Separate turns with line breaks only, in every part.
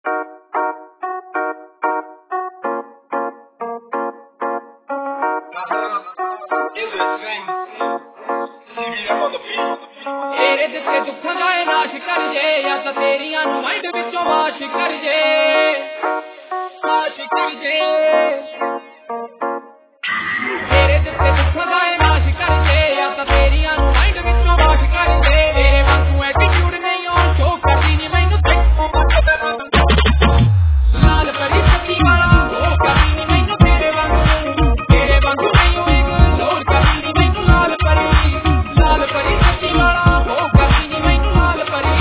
तेरे दिते दुखों दा नाश कर जे या तां तेरियां नूं माइंड विचों वाश कर जे तेरे दिते दुखों दा नाश कर जे या तां तेरियां नूं माइंड विचों वाश कर जे तेरे वांगू एटीट्यूड नहीं हो शो करदी नी मैनूं लाल परी सती वाला हो करदी नी मैनूं तेरे वांगू नहीं हो इग्नोर करदी नी मैनूं लाल परी सती वाला हो करदी नी मैनूं लाल परी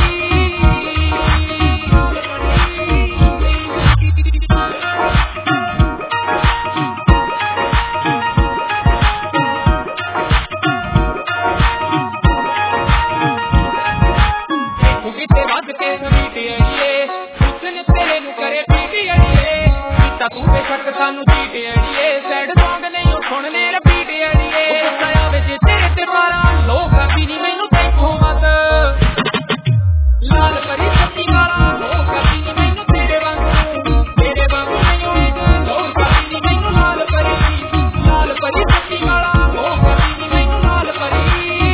तू बेशक सानू जीते अड़िए सैड सॉन्ग नहीं सुनने रिपीट अड़िए गुस्सा आवे जे तेरे ते मारा लोग भी नहीं मैनू देखो मत लाल परी सती वाला हो कभी नहीं मैनू तेरे वांगू नहीं हो इग्नोर कभी नहीं मैनू लाल परी सती वाला हो कभी नहीं मैनू लाल परी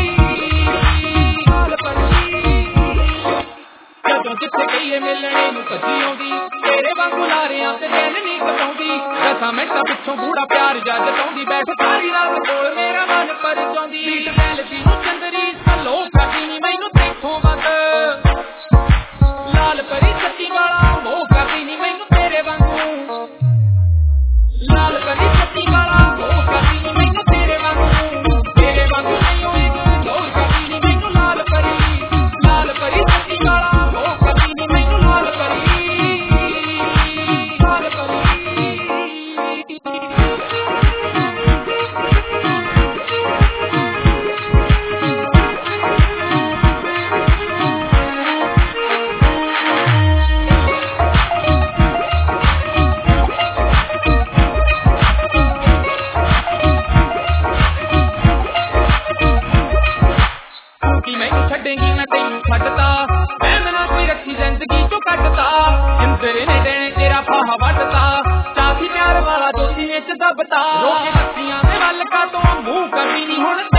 ਜਦੋਂ ਜਿੱਥੇ ਗਈਏ ਮਿਲਣੇ ਨੂੰ ਭੱਜੀ ਆਉਂਦੀ तेरे वांगू लारियां ते दिल नहीं कटाउंदी 10 मिंटां पिछों बूढ़ा प्यार जद पाउंदी बैठ सारी रात कोल मेरा मन पर जाउंदी बीट मैलडी नूं चंदरी सलो करदी नी मैनूं देखो मत लाल परी सती वाला हो करदी नी मैनूं तेरे वांगू लाल परी सती वाला हो करदी नी मैनूं तेरे वांगू नहीं हो इग्नोर करदी नी मैनूं लाल परी सती वाला हो करदी नी मैनूं लाल परी मैनू छड्डेंगी मैं तैनू छड्डता मैं ना कोई रखी जिंदगी चो कटता इंदरे ने देने तेरा फाहा वटता चाही प्यार वाला जोशी विच दबता रोके हस्तियां दे वल का तो मुंह कभी नहीं हुण